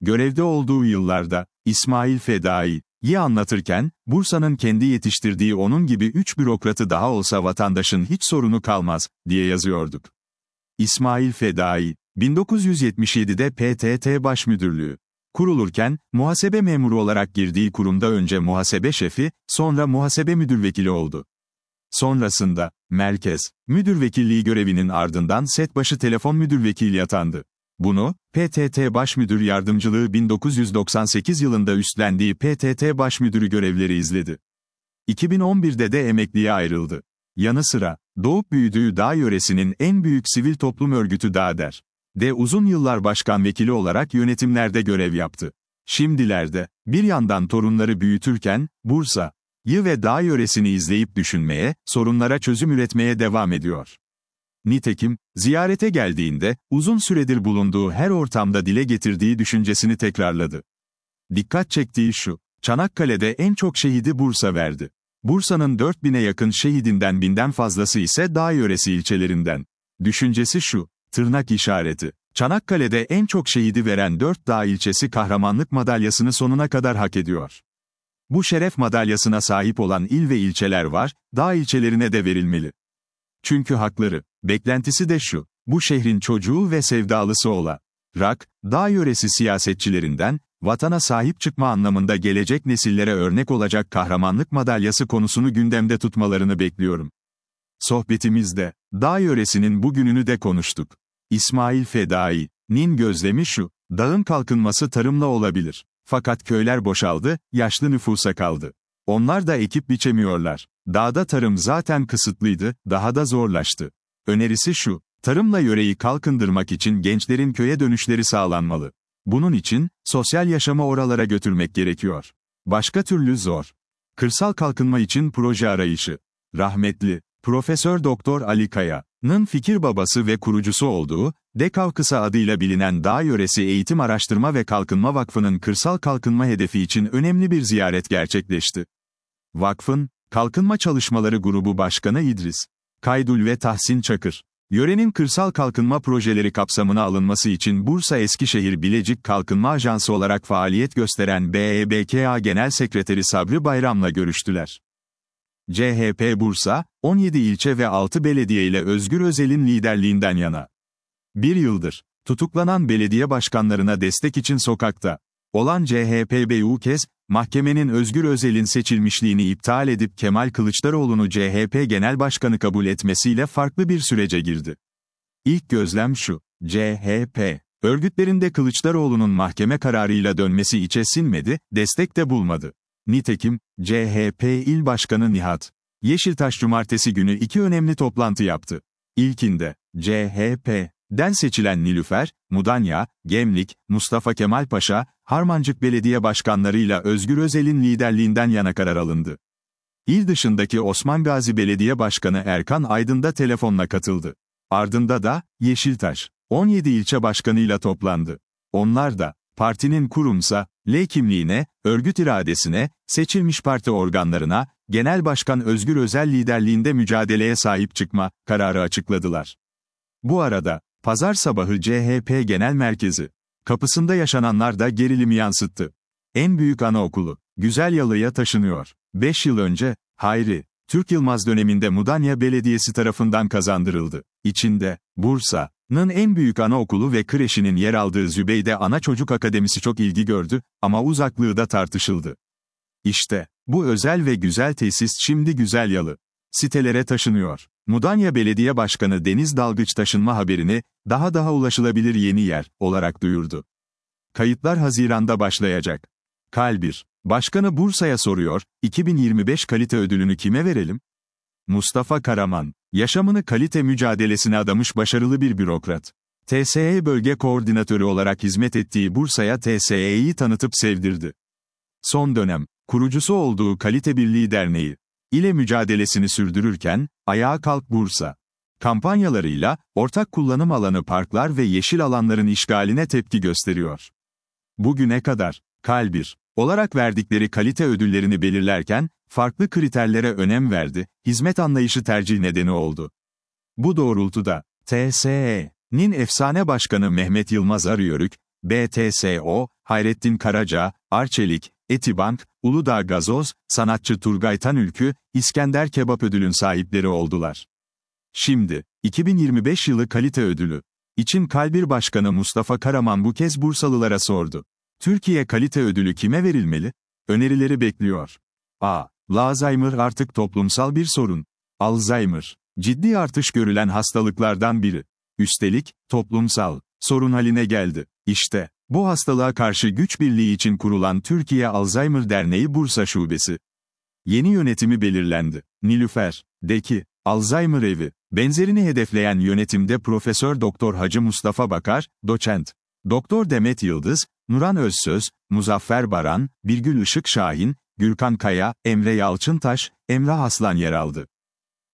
görevde olduğu yıllarda, İsmail Fedai'yi anlatırken, Bursa'nın kendi yetiştirdiği onun gibi 3 bürokratı daha olsa vatandaşın hiç sorunu kalmaz, diye yazıyorduk. İsmail Fedai, 1977'de PTT Baş Müdürlüğü kurulurken, muhasebe memuru olarak girdiği kurumda önce muhasebe şefi, sonra muhasebe müdürvekili oldu. Sonrasında, merkez, müdürvekilliği görevinin ardından setbaşı telefon müdürvekili atandı. Bunu, PTT Baş Müdür Yardımcılığı 1998 yılında üstlendiği PTT Baş Müdürü görevleri izledi. 2011'de de emekliye ayrıldı. Yanı sıra, doğup büyüdüğü Dağ yöresinin en büyük sivil toplum örgütü Dağder'de uzun yıllar başkan vekili olarak yönetimlerde görev yaptı. Şimdilerde, bir yandan torunları büyütürken, Bursa'yı ve Dağ yöresini izleyip düşünmeye, sorunlara çözüm üretmeye devam ediyor. Nitekim, ziyarete geldiğinde, uzun süredir bulunduğu her ortamda dile getirdiği düşüncesini tekrarladı. Dikkat çektiği şu, Çanakkale'de en çok şehidi Bursa verdi. Bursa'nın 4000'e yakın şehidinden 1000'den fazlası ise Dağ yöresi ilçelerinden. Düşüncesi şu, tırnak işareti, Çanakkale'de en çok şehidi veren 4 Dağ ilçesi kahramanlık madalyasını sonuna kadar hak ediyor. Bu şeref madalyasına sahip olan il ve ilçeler var, Dağ ilçelerine de verilmeli. Çünkü hakları, beklentisi de şu, bu şehrin çocuğu ve sevdalısı olarak, Dağ yöresi siyasetçilerinden, vatana sahip çıkma anlamında gelecek nesillere örnek olacak kahramanlık madalyası konusunu gündemde tutmalarını bekliyorum. Sohbetimizde, Dağ yöresinin bugününü de konuştuk. İsmail Fedai'nin gözlemi şu, dağın kalkınması tarımla olabilir. Fakat köyler boşaldı, yaşlı nüfusa kaldı. Onlar da ekip biçemiyorlar. Dağda tarım zaten kısıtlıydı, daha da zorlaştı. Önerisi şu, tarımla yöreyi kalkındırmak için gençlerin köye dönüşleri sağlanmalı. Bunun için, sosyal yaşamı oralara götürmek gerekiyor. Başka türlü zor. Kırsal kalkınma için proje arayışı. Rahmetli, Profesör Doktor Ali Kaya'nın fikir babası ve kurucusu olduğu, DEKAV kısa adıyla bilinen Dağ Yöresi Eğitim Araştırma ve Kalkınma Vakfı'nın kırsal kalkınma hedefi için önemli bir ziyaret gerçekleşti. Vakfın, Kalkınma Çalışmaları Grubu Başkanı İdris Kaydul ve Tahsin Çakır, yörenin kırsal kalkınma projeleri kapsamına alınması için Bursa Eskişehir Bilecik Kalkınma Ajansı olarak faaliyet gösteren BEBKA Genel Sekreteri Sabri Bayram'la görüştüler. CHP Bursa, 17 ilçe ve 6 belediye ile Özgür Özel'in liderliğinden yana. Bir yıldır, tutuklanan belediye başkanlarına destek için sokakta olan CHP bu kez, mahkemenin Özgür Özel'in seçilmişliğini iptal edip Kemal Kılıçdaroğlu'nu CHP Genel Başkanı kabul etmesiyle farklı bir sürece girdi. İlk gözlem şu, CHP örgütlerinde Kılıçdaroğlu'nun mahkeme kararıyla dönmesi içe sinmedi, destek de bulmadı. Nitekim, CHP İl Başkanı Nihat Yeşiltaş cumartesi günü 2 önemli toplantı yaptı. İlkinde, CHP'den seçilen Nilüfer, Mudanya, Gemlik, Mustafa Kemal Paşa, Harmancık Belediye Başkanlarıyla Özgür Özel'in liderliğinden yana karar alındı. İl dışındaki Osman Gazi Belediye Başkanı Erkan Aydın da telefonla katıldı. Ardında da, Yeşiltaş, 17 ilçe başkanıyla toplandı. Onlar da, partinin kurumsal kimliğine, örgüt iradesine, seçilmiş parti organlarına, Genel Başkan Özgür Özel liderliğinde mücadeleye sahip çıkma kararı açıkladılar. Bu arada, pazar sabahı CHP Genel Merkezi kapısında yaşananlar da gerilimi yansıttı. En büyük anaokulu, Güzelyalı'ya taşınıyor. 5 yıl önce, Hayri Türk Yılmaz döneminde Mudanya Belediyesi tarafından kazandırıldı. İçinde, Bursa'nın en büyük anaokulu ve kreşinin yer aldığı Zübeyde Ana Çocuk Akademisi çok ilgi gördü, ama uzaklığı da tartışıldı. İşte, bu özel ve güzel tesis şimdi Güzelyalı sitelere taşınıyor. Mudanya Belediye Başkanı Deniz Dalgıç taşınma haberini, daha ulaşılabilir yeni yer olarak duyurdu. Kayıtlar Haziran'da başlayacak. Kalbir Başkanı Bursa'ya soruyor, 2025 kalite ödülünü kime verelim? Mustafa Karaman, yaşamını kalite mücadelesine adamış başarılı bir bürokrat. TSE Bölge Koordinatörü olarak hizmet ettiği Bursa'ya TSE'yi tanıtıp sevdirdi. Son dönem, kurucusu olduğu Kalite Birliği Derneği ile mücadelesini sürdürürken, Ayağa Kalk Bursa kampanyalarıyla, ortak kullanım alanı parklar ve yeşil alanların işgaline tepki gösteriyor. Bugüne kadar, Kalbir olarak verdikleri kalite ödüllerini belirlerken, farklı kriterlere önem verdi, hizmet anlayışı tercih nedeni oldu. Bu doğrultuda, TSE'nin efsane başkanı Mehmet Yılmaz Arıyörük, BTSO, Hayrettin Karaca, Arçelik, Etibank, Uludağ Gazoz, sanatçı Turgay Tanülkü, İskender Kebap ödülün sahipleri oldular. Şimdi, 2025 yılı kalite ödülü için Kalbir Başkanı Mustafa Karaman bu kez Bursalılara sordu. Türkiye kalite ödülü kime verilmeli? Önerileri bekliyor. A. Alzheimer artık toplumsal bir sorun. Alzheimer, ciddi artış görülen hastalıklardan biri. Üstelik, toplumsal sorun haline geldi. İşte, bu hastalığa karşı güç birliği için kurulan Türkiye Alzheimer Derneği Bursa Şubesi. Yeni yönetimi belirlendi. Nilüfer, Deki, Alzheimer Evi, benzerini hedefleyen yönetimde Profesör Doktor Hacı Mustafa Bakar, Doçent Doktor Demet Yıldız, Nuran Özsöz, Muzaffer Baran, Birgül Işık Şahin, Gürkan Kaya, Emre Yalçıntaş, Emrah Aslan yer aldı.